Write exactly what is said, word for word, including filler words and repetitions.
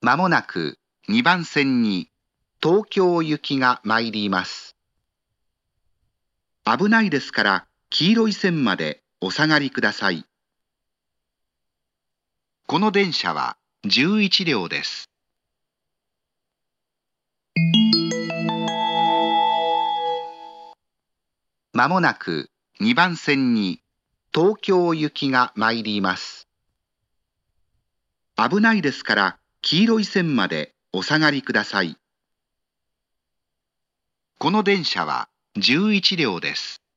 まもなくにばん線に東京行きが参ります。危ないですから黄色い線までお下がりください。この電車はじゅういちりょうです。まもなくにばん線に東京行きが参ります。危ないですから黄色い線までお下がりください。この電車はじゅういちりょうです。